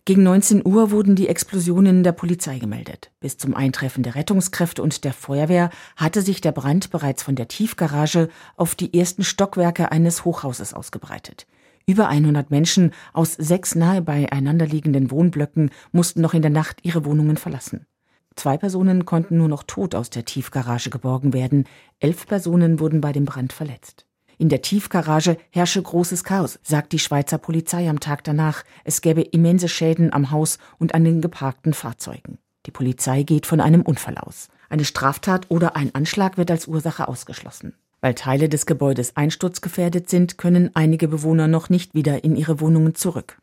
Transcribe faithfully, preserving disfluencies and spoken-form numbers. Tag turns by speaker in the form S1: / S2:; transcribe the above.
S1: Gegen neunzehn Uhr wurden die Explosionen der Polizei gemeldet. Bis zum Eintreffen der Rettungskräfte und der Feuerwehr hatte sich der Brand bereits von der Tiefgarage auf die ersten Stockwerke eines Hochhauses ausgebreitet. Über hundert Menschen aus sechs nahe beieinander liegenden Wohnblöcken mussten noch in der Nacht ihre Wohnungen verlassen. Zwei Personen konnten nur noch tot aus der Tiefgarage geborgen werden. Elf Personen wurden bei dem Brand verletzt. In der Tiefgarage herrsche großes Chaos, sagt die Schweizer Polizei am Tag danach. Es gäbe immense Schäden am Haus und an den geparkten Fahrzeugen. Die Polizei geht von einem Unfall aus. Eine Straftat oder ein Anschlag wird als Ursache ausgeschlossen. Weil Teile des Gebäudes einsturzgefährdet sind, können einige Bewohner noch nicht wieder in ihre Wohnungen zurück.